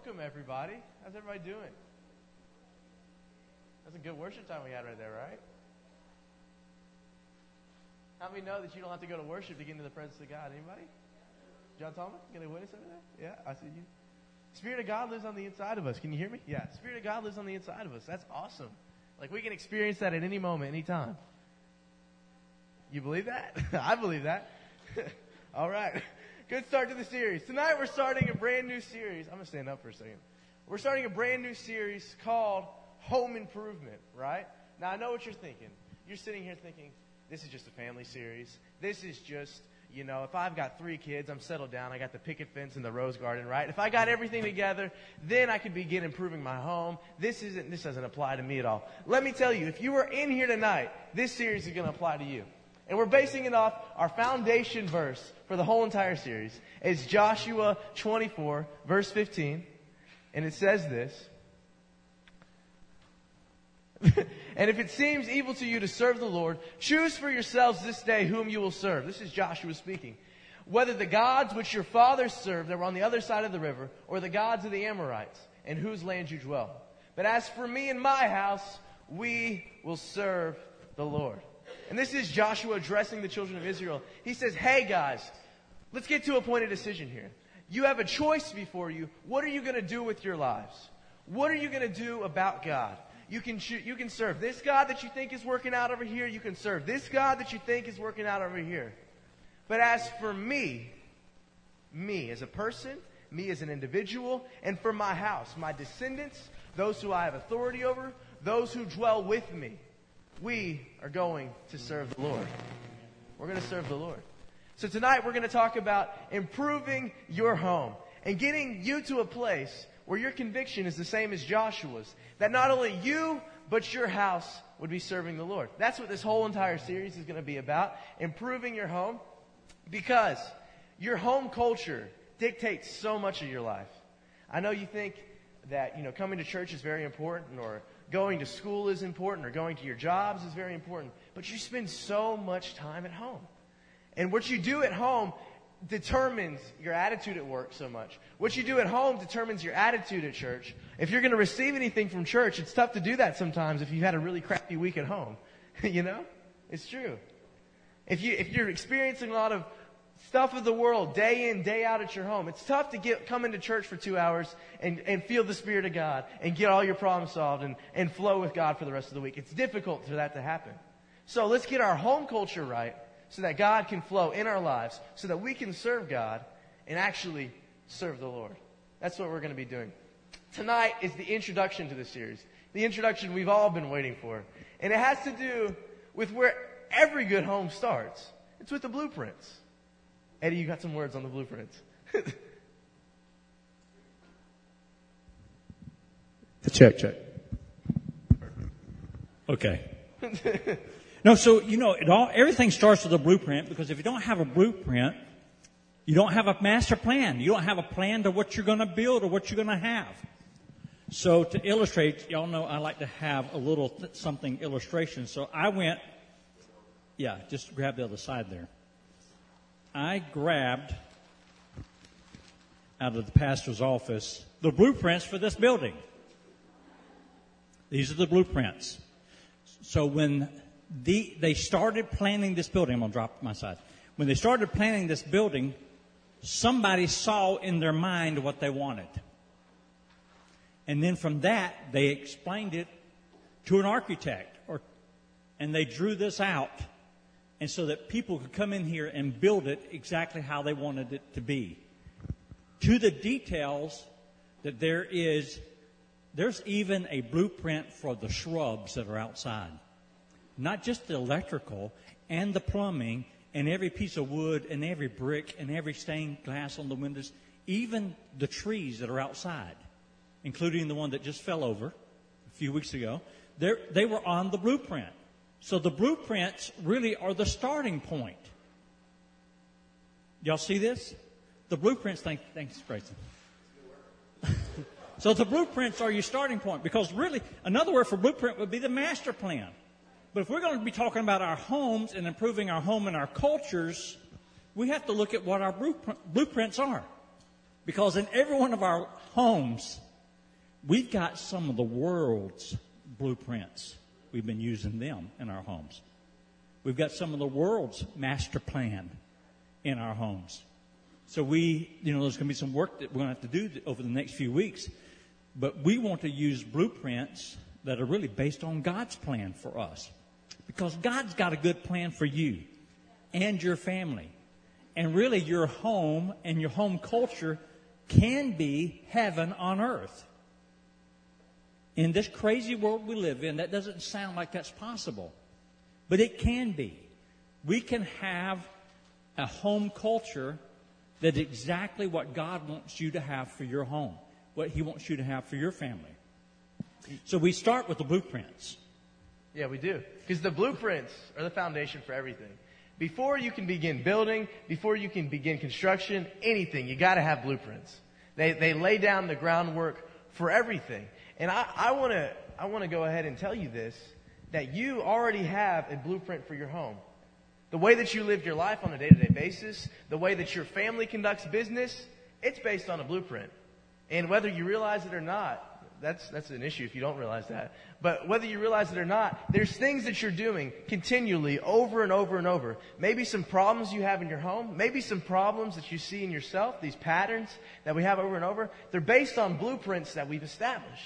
Welcome, everybody. How's everybody doing? That's a good worship time we had right there, right? How many know that you don't have to go to worship to get into the presence of God? Anybody? John Thomas? Got a witness over there? Yeah, I see you. Spirit of God lives on the inside of us. Can you hear me? Yeah. Spirit of God lives on the inside of us. That's awesome. Like, we can experience that at any moment, any time. You believe that? I believe that. All right. Good start to the series. Tonight we're starting a brand new series. I'm going to stand up for a second. We're starting a brand new series called Home Improvement, right? Now, I know what you're thinking. You're sitting here thinking, this is just a family series. This is just, you know, if I've got 3 kids, I'm settled down. I got the picket fence and the rose garden, right? If I got everything together, then I could begin improving my home. This doesn't apply to me at all. Let me tell you, if you were in here tonight, this series is going to apply to you. And we're basing it off our foundation verse for the whole entire series. It's Joshua 24, verse 15. And it says this. And if it seems evil to you to serve the Lord, choose for yourselves this day whom you will serve. This is Joshua speaking. Whether the gods which your fathers served that were on the other side of the river, or the gods of the Amorites, in whose land you dwell. But as for me and my house, we will serve the Lord. And this is Joshua addressing the children of Israel. He says, hey guys, let's get to a point of decision here. You have a choice before you. What are you going to do with your lives? What are you going to do about God? You can serve this God that you think is working out over here. You can serve this God that you think is working out over here. But as for me as a person, me as an individual, and for my house, my descendants, those who I have authority over, those who dwell with me, we are going to serve the Lord. We're going to serve the Lord. So tonight we're going to talk about improving your home and getting you to a place where your conviction is the same as Joshua's, that not only you, but your house would be serving the Lord. That's what this whole entire series is going to be about, improving your home, because your home culture dictates so much of your life. I know you think that, you know, coming to church is very important, or going to school is important, or going to your jobs is very important, but you spend so much time at home. And what you do at home determines your attitude at work so much. What you do at home determines your attitude at church. If you're going to receive anything from church, it's tough to do that sometimes if you've had a really crappy week at home. You know? It's true. If you're experiencing a lot of stuff of the world day in, day out at your home, it's tough to come into church for 2 hours and feel the Spirit of God and get all your problems solved and flow with God for the rest of the week. It's difficult for that to happen. So let's get our home culture right, so that God can flow in our lives, so that we can serve God and actually serve the Lord. That's what we're going to be doing. Tonight is the introduction to the series. The introduction we've all been waiting for. And it has to do with where every good home starts. It's with the blueprints. Eddie, you got some words on the blueprints. Check. Okay. No, so, you know, everything starts with a blueprint, because if you don't have a blueprint, you don't have a master plan. You don't have a plan to what you're going to build or what you're going to have. So to illustrate, y'all know I like to have a little something illustration. So I went, just grab the other side there. I grabbed out of the pastor's office the blueprints for this building. These are the blueprints. So when they started planning this building, I'm going to drop my side. When they started planning this building, somebody saw in their mind what they wanted. And then from that, they explained it to an architect, and they drew this out, and so that people could come in here and build it exactly how they wanted it to be. To the details that there's even a blueprint for the shrubs that are outside. Not just the electrical and the plumbing and every piece of wood and every brick and every stained glass on the windows, even the trees that are outside, including the one that just fell over a few weeks ago, they were on the blueprint. So the blueprints really are the starting point. Y'all see this? The blueprints, thanks, Grayson. So the blueprints are your starting point, because really another word for blueprint would be the master plan. But if we're going to be talking about our homes and improving our home and our cultures, we have to look at what our blueprints are. Because in every one of our homes, we've got some of the world's blueprints. We've been using them in our homes. We've got some of the world's master plan in our homes. So there's going to be some work that we're going to have to do over the next few weeks. But we want to use blueprints that are really based on God's plan for us. Because God's got a good plan for you and your family. And really your home and your home culture can be heaven on earth. In this crazy world we live in, that doesn't sound like that's possible. But it can be. We can have a home culture that's exactly what God wants you to have for your home, what He wants you to have for your family. So we start with the blueprints. Yeah, we do. Because the blueprints are the foundation for everything. Before you can begin building, before you can begin construction, anything, you got to have blueprints. They lay down the groundwork for everything. And I want to go ahead and tell you this, that you already have a blueprint for your home. The way that you live your life on a day-to-day basis, the way that your family conducts business, it's based on a blueprint. And whether you realize it or not, that's an issue if you don't realize that. But whether you realize it or not, there's things that you're doing continually over and over and over. Maybe some problems you have in your home. Maybe some problems that you see in yourself, these patterns that we have over and over. They're based on blueprints that we've established.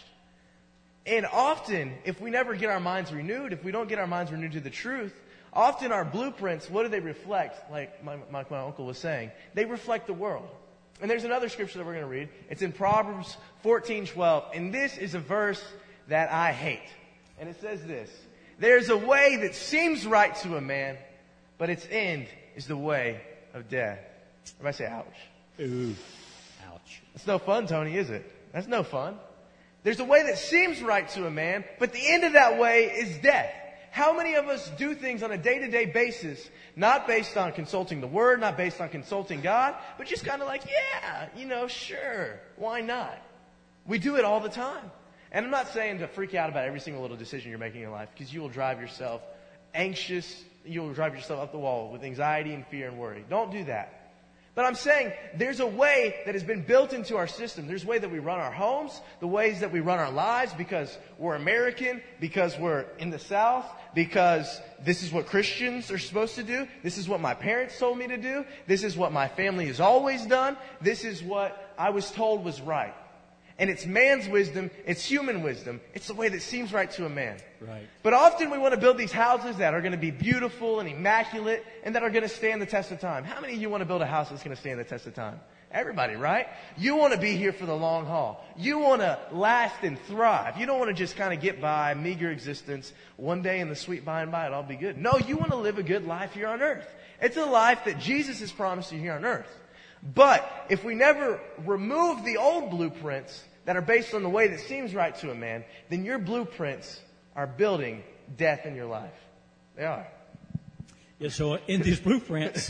And often, if we never get our minds renewed, if we don't get our minds renewed to the truth, often our blueprints, what do they reflect? Like my uncle was saying, they reflect the world. And there's another scripture that we're going to read. It's in Proverbs 14:12. And this is a verse that I hate. And it says this: "There's a way that seems right to a man, but its end is the way of death." Everybody say ouch. Ooh, ouch. That's no fun, Tony, is it? That's no fun. There's a way that seems right to a man, but the end of that way is death. How many of us do things on a day-to-day basis, not based on consulting the Word, not based on consulting God, but just kind of like, yeah, sure, why not? We do it all the time. And I'm not saying to freak out about every single little decision you're making in life, because you will drive yourself anxious, you will drive yourself up the wall with anxiety and fear and worry. Don't do that. But I'm saying there's a way that has been built into our system. There's a way that we run our homes, the ways that we run our lives, because we're American, because we're in the South, because this is what Christians are supposed to do. This is what my parents told me to do. This is what my family has always done. This is what I was told was right. And it's man's wisdom, it's human wisdom. It's the way that seems right to a man. Right. But often we want to build these houses that are going to be beautiful and immaculate and that are going to stand the test of time. How many of you want to build a house that's going to stand the test of time? Everybody, right? You want to be here for the long haul. You want to last and thrive. You don't want to just kind of get by, meager existence. One day in the sweet by and by, it'll all be good. No, you want to live a good life here on earth. It's a life that Jesus has promised you here on earth. But if we never remove the old blueprints that are based on the way that seems right to a man, then your blueprints are building death in your life. They are. Yeah, so in these blueprints,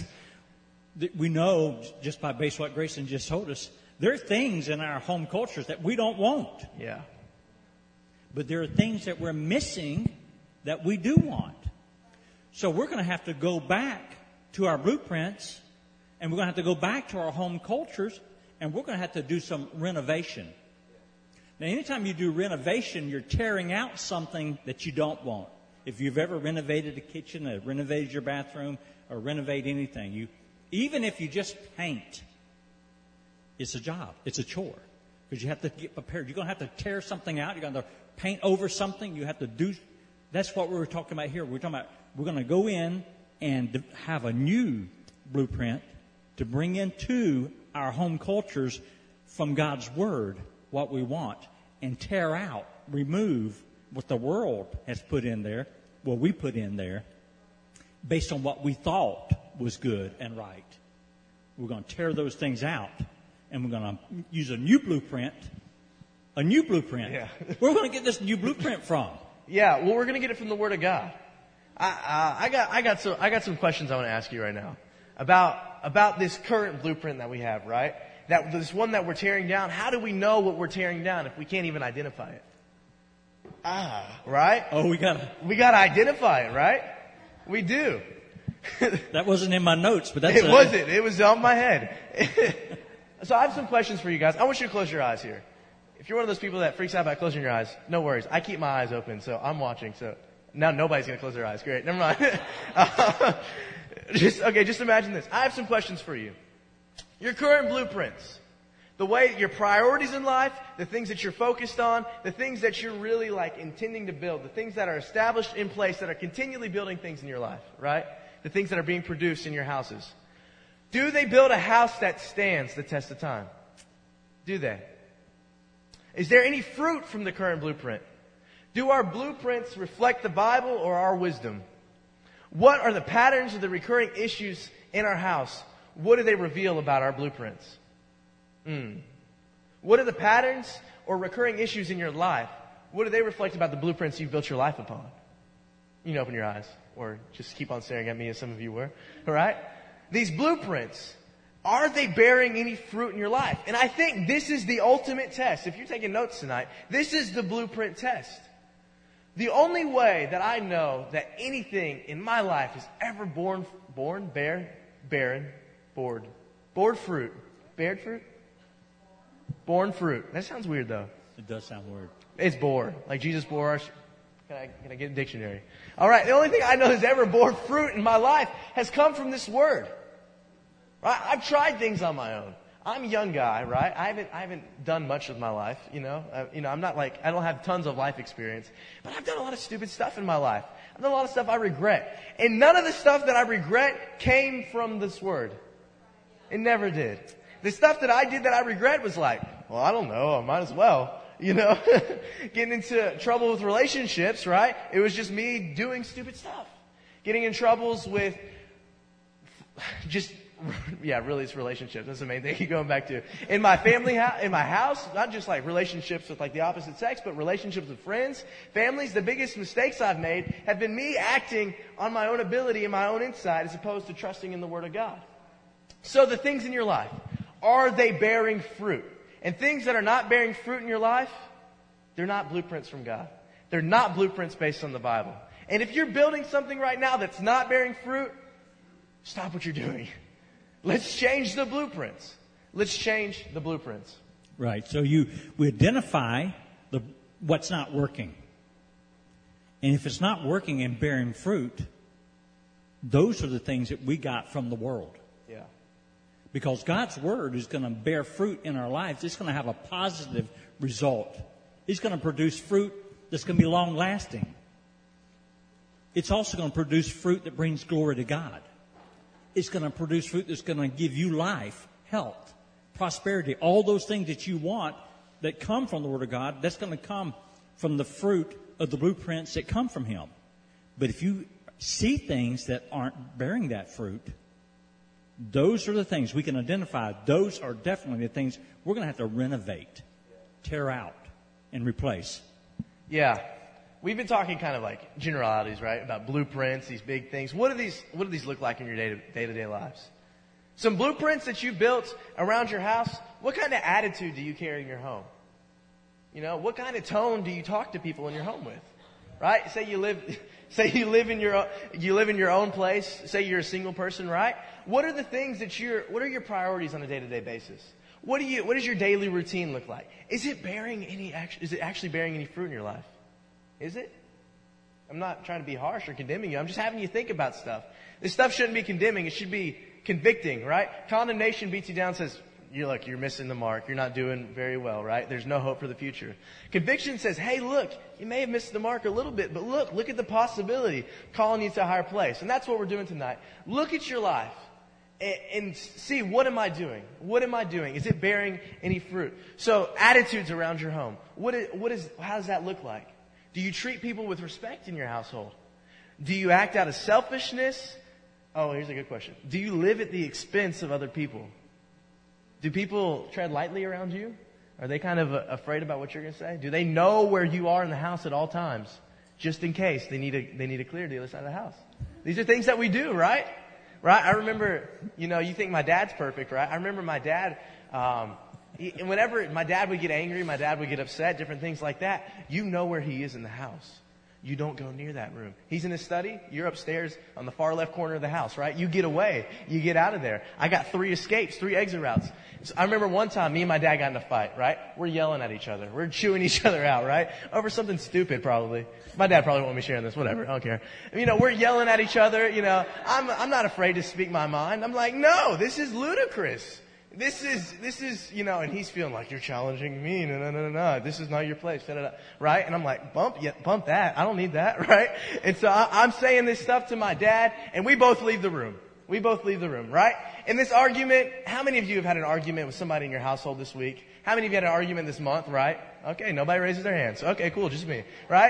we know just by base what Grayson just told us, there are things in our home cultures that we don't want. Yeah. But there are things that we're missing that we do want. So we're going to have to go back to our blueprints, and we're going to have to go back to our home cultures, and we're going to have to do some renovation. Now, anytime you do renovation, you're tearing out something that you don't want. If you've ever renovated a kitchen, or renovated your bathroom, or renovate anything, even if you just paint, it's a job. It's a chore. Because you have to get prepared. You're going to have to tear something out. You're going to paint over something. You have to do. That's what we're talking about here. We're talking about we're going to go in and have a new blueprint to bring into our home cultures from God's Word what we want, and tear out, remove what the world has put in there, what we put in there, based on what we thought was good and right. We're going to tear those things out, and we're going to use a new blueprint. A new blueprint. Yeah. Where are we going to get this new blueprint from? Yeah, well, we're going to get it from the Word of God. I got some questions I want to ask you right now about this current blueprint that we have, right? That this one that we're tearing down. How do we know what we're tearing down if we can't even identify it? Right? Oh, we got to identify it, right? We do. That wasn't in my notes, but that's it wasn't. It was on my head. So I have some questions for you guys. I want you to close your eyes here. If you're one of those people that freaks out about closing your eyes, no worries. I keep my eyes open, so I'm watching. So now nobody's going to close their eyes. Great. Never mind. Just imagine this. I have some questions for you. Your current blueprints, the way your priorities in life, the things that you're focused on, the things that you're really like intending to build, the things that are established in place that are continually building things in your life, right? The things that are being produced in your houses. Do they build a house that stands the test of time? Do they? Is there any fruit from the current blueprint? Do our blueprints reflect the Bible or our wisdom? What are the patterns of the recurring issues in our house? What do they reveal about our blueprints? What are the patterns or recurring issues in your life? What do they reflect about the blueprints you've built your life upon? You can open your eyes or just keep on staring at me as some of you were. All right? These blueprints, are they bearing any fruit in your life? And I think this is the ultimate test. If you're taking notes tonight, this is the blueprint test. The only way that I know that anything in my life is ever borne fruit. That sounds weird though. It does sound weird. It's bore. Like Jesus bore our... Can I get a dictionary? All right. The only thing I know that's ever borne fruit in my life has come from this word. Right? I've tried things on my own. I'm a young guy, right? I haven't done much with my life, I'm not like, I don't have tons of life experience, but I've done a lot of stupid stuff in my life. I've done a lot of stuff I regret. And none of the stuff that I regret came from this word. It never did. The stuff that I did that I regret was like, well, I don't know, I might as well. Getting into trouble with relationships, right? It was just me doing stupid stuff. Getting in troubles with really it's relationships. That's the main thing I keep going back to. In my family, in my house, not just like relationships with like the opposite sex, but relationships with friends, families. The biggest mistakes I've made have been me acting on my own ability and my own insight as opposed to trusting in the Word of God. So the things in your life, are they bearing fruit? And things that are not bearing fruit in your life, they're not blueprints from God. They're not blueprints based on the Bible. And if you're building something right now that's not bearing fruit, stop what you're doing. Let's change the blueprints. Let's change the blueprints. Right. So we identify what's not working. And if it's not working and bearing fruit, those are the things that we got from the world. Yeah. Because God's Word is going to bear fruit in our lives. It's going to have a positive result. It's going to produce fruit that's going to be long-lasting. It's also going to produce fruit that brings glory to God. It's going to produce fruit that's going to give you life, health, prosperity, all those things that you want that come from the Word of God. That's going to come from the fruit of the blueprints that come from Him. But if you see things that aren't bearing that fruit, those are the things we can identify. Those are definitely the things we're going to have to renovate, tear out, and replace. Yeah. We've been talking kind of like generalities, right? About blueprints, these big things. What do these look like in your day-to-day lives? Some blueprints that you built around your house. What kind of attitude do you carry in your home? What kind of tone do you talk to people in your home with? Right? Say you live in your own place. Say you're a single person, right? What are the things what are your priorities on a day-to-day basis? What does your daily routine look like? Is it actually bearing any fruit in your life? Is it? I'm not trying to be harsh or condemning you. I'm just having you think about stuff. This stuff shouldn't be condemning. It should be convicting, right? Condemnation beats you down and says, you're missing the mark. You're not doing very well, right? There's no hope for the future. Conviction says, hey, look, you may have missed the mark a little bit, but look at the possibility calling you to a higher place. And that's what we're doing tonight. Look at your life and see, what am I doing? What am I doing? Is it bearing any fruit? So attitudes around your home. How does that look like? Do you treat people with respect in your household? Do you act out of selfishness? Oh, here's a good question. Do you live at the expense of other people? Do people tread lightly around you? Are they kind of afraid about what you're going to say? Do they know where you are in the house at all times, just in case they need to clear the other side of the house? These are things that we do, right? Right? I remember, you think my dad's perfect, right? I remember my dad, whenever my dad would get angry, my dad would get upset, different things like that, you know where he is in the house. You don't go near that room. He's in his study. You're upstairs on the far left corner of the house, right? You get away. You get out of there. I got 3 escapes, 3 exit routes. So I remember one time me and my dad got in a fight, right? We're yelling at each other. We're chewing each other out, right? Over something stupid, probably. My dad probably won't be sharing this. Whatever. I don't care. We're yelling at each other. I'm not afraid to speak my mind. I'm like, no, this is ludicrous. This is, and he's feeling like, you're challenging me. No. This is not your place. Right? And I'm like, bump that. I don't need that. Right? And so I'm saying this stuff to my dad, and we both leave the room. Right? In this argument, how many of you have had an argument with somebody in your household this week? How many of you had an argument this month? Right? Okay, nobody raises their hands. Okay, cool, just me. Right?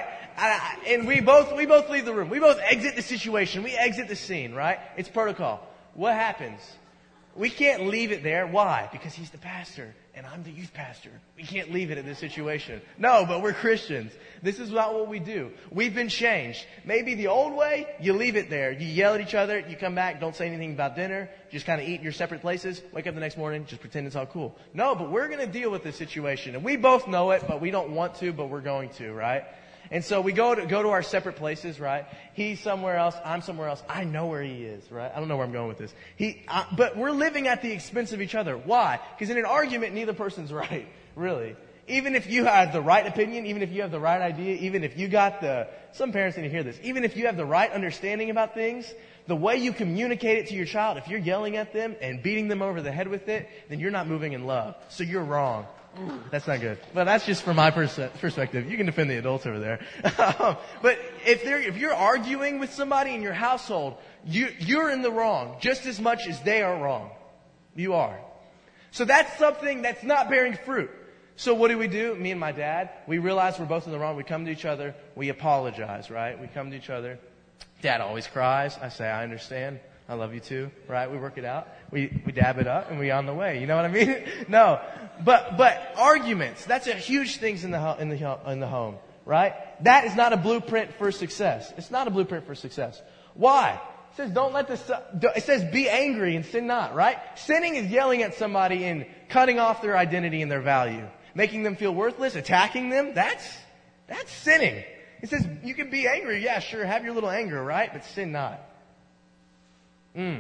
And we both leave the room. We both exit the situation. We exit the scene. Right? It's protocol. What happens? We can't leave it there. Why? Because he's the pastor and I'm the youth pastor. We can't leave it in this situation. No, but we're Christians. This is not what we do. We've been changed. Maybe the old way, you leave it there. You yell at each other. You come back. Don't say anything about dinner. Just kind of eat in your separate places. Wake up the next morning. Just pretend it's all cool. No, but we're going to deal with this situation. And we both know it, but we don't want to, but we're going to, right? And so we go to our separate places, right? He's somewhere else. I'm somewhere else. I know where he is, right? I don't know where I'm going with this. But we're living at the expense of each other. Why? Because in an argument, neither person's right, really. Even if you have the right opinion, even if you have the right idea, even if you got some parents need to hear this, even if you have the right understanding about things, the way you communicate it to your child, if you're yelling at them and beating them over the head with it, then you're not moving in love. So you're wrong. That's not good. But that's just from my perspective. You can defend the adults over there. But if you're arguing with somebody in your household, you're in the wrong just as much as they are wrong. You are. So that's something that's not bearing fruit. So what do? Me and my dad, we realize we're both in the wrong. We come to each other. We apologize, right? We come to each other. Dad always cries. I say, I understand. I love you too, right? We work it out. We dab it up and we on the way. You know what I mean? No. But arguments, that's a huge thing in the home, right? That is not a blueprint for success. It's not a blueprint for success. Why? It says it says be angry and sin not, right? Sinning is yelling at somebody and cutting off their identity and their value, making them feel worthless, attacking them. That's sinning. It says you can be angry. Yeah, sure. Have your little anger, right? But sin not. All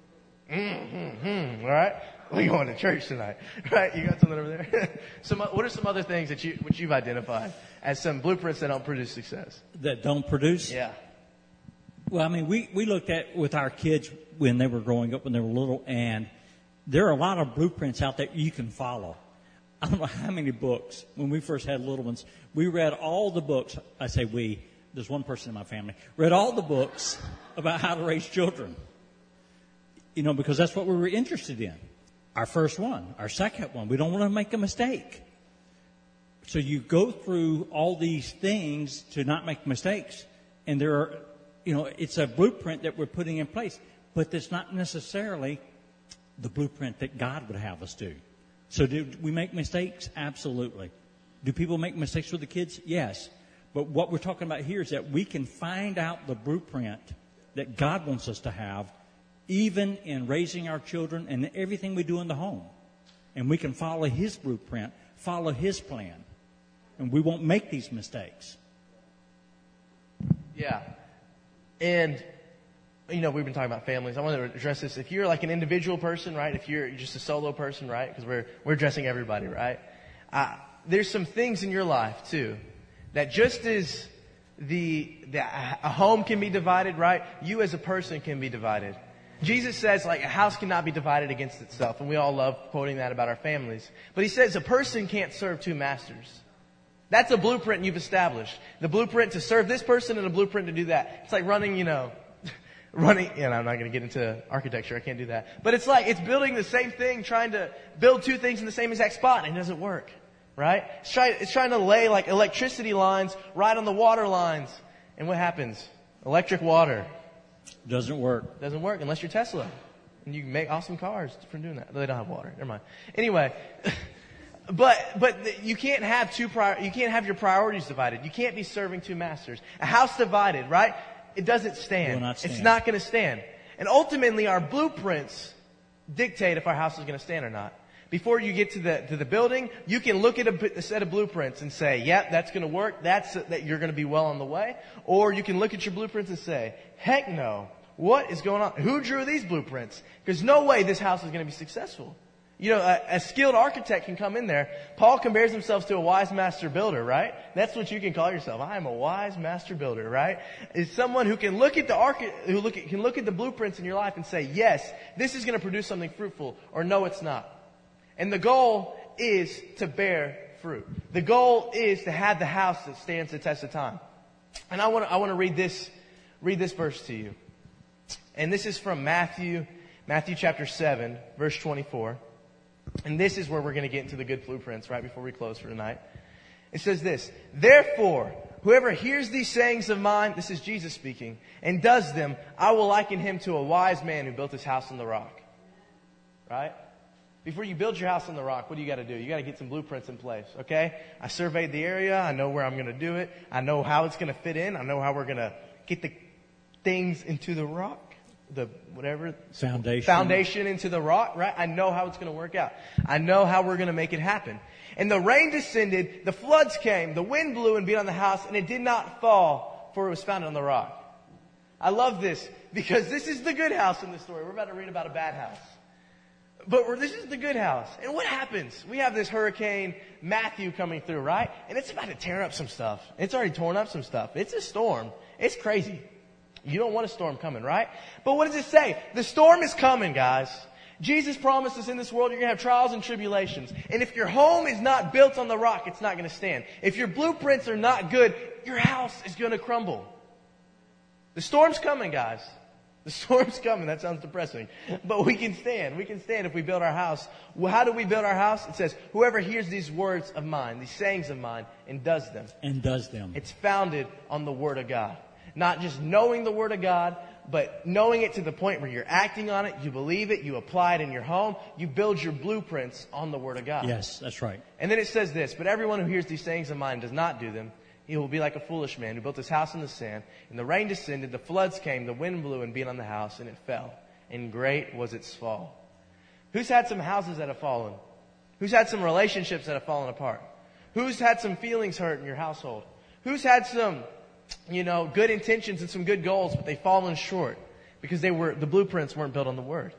right? We're going to church tonight. Right? You got something over there? What are some other things which you've identified as some blueprints that don't produce success? That don't produce? Yeah. Well, I mean, we looked at with our kids when they were growing up, when they were little, and there are a lot of blueprints out there you can follow. I don't know how many books. When we first had little ones, we read all the books. I say we. There's one person in my family. Read all the books about how to raise children. Because that's what we were interested in. Our first one, our second one, we don't want to make a mistake. So you go through all these things to not make mistakes. And there are, it's a blueprint that we're putting in place. But it's not necessarily the blueprint that God would have us do. So do we make mistakes? Absolutely. Do people make mistakes with the kids? Yes. But what we're talking about here is that we can find out the blueprint that God wants us to have, even in raising our children and everything we do in the home. And we can follow His blueprint, follow His plan. And we won't make these mistakes. Yeah. And, we've been talking about families. I want to address this. If you're like an individual person, right? If you're just a solo person, right? Because we're addressing everybody, right? There's some things in your life, too, that just as a home can be divided, right? You as a person can be divided. Jesus says, a house cannot be divided against itself. And we all love quoting that about our families. But He says a person can't serve 2 masters. That's a blueprint you've established. The blueprint to serve this person and a blueprint to do that. It's like running, I'm not going to get into architecture. I can't do that. But it's building the same thing, trying to build 2 things in the same exact spot, and it doesn't work. Right? It's trying to lay electricity lines right on the water lines. And what happens? Electric water. Doesn't work. Doesn't work unless you're Tesla. And you can make awesome cars from doing that. They don't have water. Never mind. Anyway, but you can't have you can't have your priorities divided. You can't be serving 2 masters. A house divided, right? It doesn't stand. Will not stand. It's not going to stand. And ultimately, our blueprints dictate if our house is going to stand or not. Before you get to the building, you can look at a set of blueprints and say, yep, that's going to work. That you're going to be well on the way. Or you can look at your blueprints and say, heck no. What is going on? Who drew these blueprints? Because no way this house is going to be successful. You know, a skilled architect can come in there. Paul compares himself to a wise master builder, right? That's what you can call yourself. I am a wise master builder, right? Is someone who can look at the blueprints in your life and say, yes, this is going to produce something fruitful, or no, it's not. And the goal is to bear fruit. The goal is to have the house that stands the test of time. And I want to read this verse to you. And this is from Matthew chapter 7, verse 24. And this is where we're going to get into the good blueprints right before we close for tonight. It says this, therefore, whoever hears these sayings of mine, this is Jesus speaking, and does them, I will liken him to a wise man who built his house on the rock. Right? Before you build your house on the rock, what do you got to do? You got to get some blueprints in place, okay? I surveyed the area. I know where I'm going to do it. I know how it's going to fit in. I know how we're going to get the things into the rock. Foundation into the rock, right? I know how it's going to work out. I know how we're going to make it happen. And the rain descended, the floods came, the wind blew and beat on the house, and it did not fall, for it was founded on the rock. I love this, because this is the good house in the story. We're about to read about a bad house. But this is the good house. And what happens? We have this hurricane Matthew coming through, right? And it's about to tear up some stuff. It's already torn up some stuff. It's a storm. It's crazy. You don't want a storm coming, right? But what does it say? The storm is coming, guys. Jesus promised us in this world you're going to have trials and tribulations. And if your home is not built on the rock, it's not going to stand. If your blueprints are not good, your house is going to crumble. The storm's coming, guys. The storm's coming. That sounds depressing. But we can stand. We can stand if we build our house. Well, how do we build our house? It says, whoever hears these words of mine, these sayings of mine, and does them. And does them. It's founded on the Word of God. Not just knowing the Word of God, but knowing it to the point where you're acting on it, you believe it, you apply it in your home, you build your blueprints on the Word of God. Yes, that's right. And then it says this, but everyone who hears these sayings of mine and does not do them, he will be like a foolish man who built his house on the sand, and the rain descended, the floods came, the wind blew and beat on the house, and it fell. And great was its fall. Who's had some houses that have fallen? Who's had some relationships that have fallen apart? Who's had some feelings hurt in your household? Who's had some, good intentions and some good goals, but they've fallen short because the blueprints weren't built on the Word?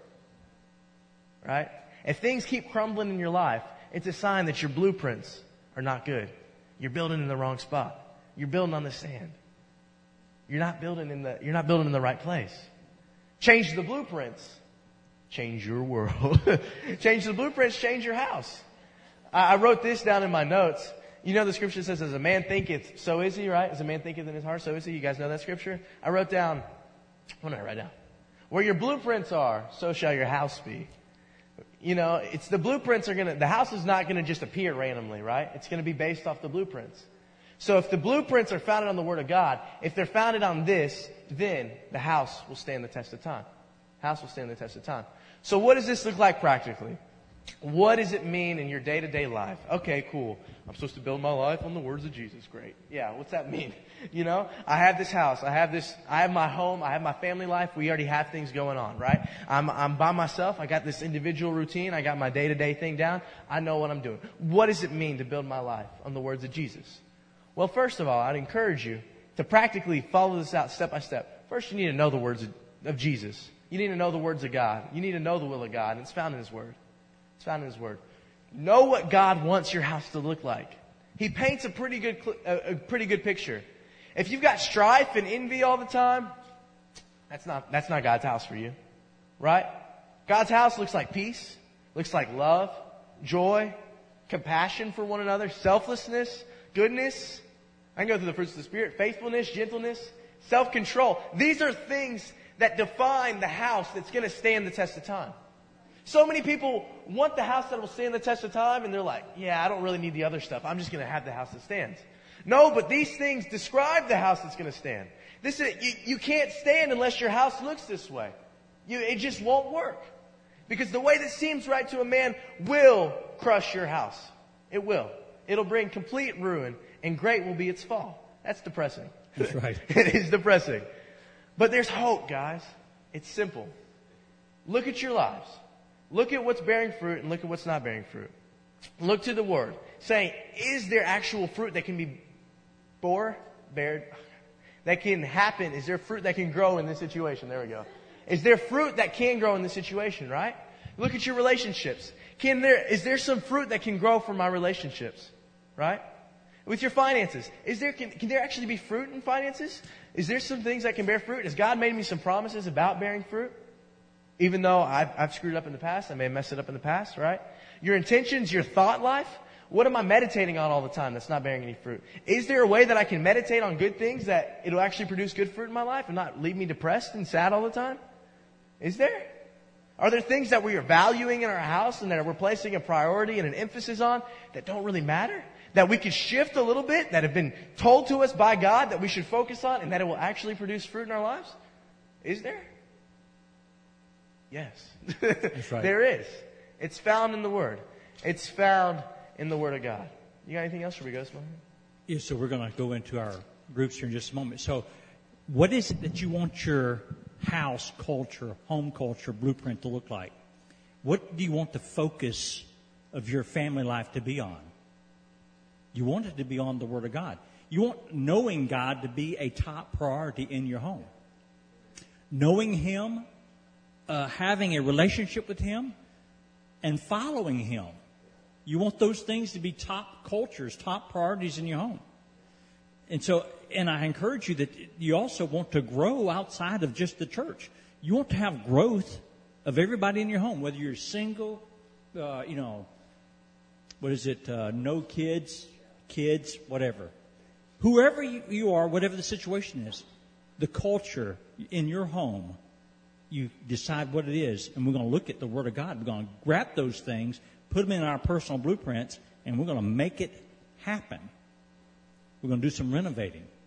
Right? If things keep crumbling in your life, it's a sign that your blueprints are not good. You're building in the wrong spot. You're building on the sand. You're not building in the right place. Change the blueprints. Change your world. Change the blueprints. Change your house. I wrote this down in my notes. You know the scripture says, as a man thinketh, so is he, right? As a man thinketh in his heart, so is he. You guys know that scripture? I wrote down, what did I write down? Where your blueprints are, so shall your house be. It's the blueprints the house is not going to just appear randomly, right? It's going to be based off the blueprints. So if the blueprints are founded on the Word of God, if they're founded on this, then the house will stand the test of time. House will stand the test of time. So what does this look like practically? What does it mean in your day-to-day life? Okay, cool. I'm supposed to build my life on the words of Jesus. Great. Yeah, what's that mean? I have this house. I have my home. I have my family life. We already have things going on, right? I'm by myself. I got this individual routine. I got my day-to-day thing down. I know what I'm doing. What does it mean to build my life on the words of Jesus? Well, first of all, I'd encourage you to practically follow this out step by step. First, you need to know the words of Jesus. You need to know the words of God. You need to know the will of God, and it's found in His Word. It's found in His Word. Know what God wants your house to look like. He paints a pretty good picture. If you've got strife and envy all the time, that's not God's house for you, right? God's house looks like peace, looks like love, joy, compassion for one another, selflessness, goodness. I can go through the fruits of the Spirit: faithfulness, gentleness, self-control. These are things that define the house that's going to stand the test of time. So many people want the house that will stand the test of time, and they're like, yeah, I don't really need the other stuff. I'm just going to have the house that stands. No, but these things describe the house that's going to stand. You can't stand unless your house looks this way. It just won't work. Because the way that seems right to a man will crush your house. It will. It'll bring complete ruin, and great will be its fall. That's depressing. That's right. It is depressing. But there's hope, guys. It's simple. Look at your lives. Look at what's bearing fruit and look at what's not bearing fruit. Look to the Word, saying, is there actual fruit that can be bared, that can happen? Is there fruit that can grow in this situation? There we go. Is there fruit that can grow in this situation, right? Look at your relationships. Is there some fruit that can grow from my relationships, right? With your finances, can there actually be fruit in finances? Is there some things that can bear fruit? Has God made me some promises about bearing fruit? Even though I've screwed up in the past, I may have messed it up in the past, right? Your intentions, your thought life. What am I meditating on all the time that's not bearing any fruit? Is there a way that I can meditate on good things that it'll actually produce good fruit in my life and not leave me depressed and sad all the time? Is there? Are there things that we are valuing in our house and that we're placing a priority and an emphasis on that don't really matter? That we could shift a little bit, that have been told to us by God that we should focus on and that it will actually produce fruit in our lives? Is there? Yes. That's right. There is. It's found in the Word. It's found in the Word of God. You got anything else? Should we go, Simone? Yeah, so we're going to go into our groups here in just a moment. So what is it that you want your house culture, home culture, blueprint to look like? What do you want the focus of your family life to be on? You want it to be on the Word of God. You want knowing God to be a top priority in your home. Knowing Him, having a relationship with Him, and following Him. You want those things to be top cultures, top priorities in your home. And I encourage you that you also want to grow outside of just the church. You want to have growth of everybody in your home, whether you're single, no kids, whatever. Whoever you are, whatever the situation is, the culture in your home, you decide what it is, and we're going to look at the Word of God. We're going to grab those things, put them in our personal blueprints, and we're going to make it happen. We're going to do some renovating.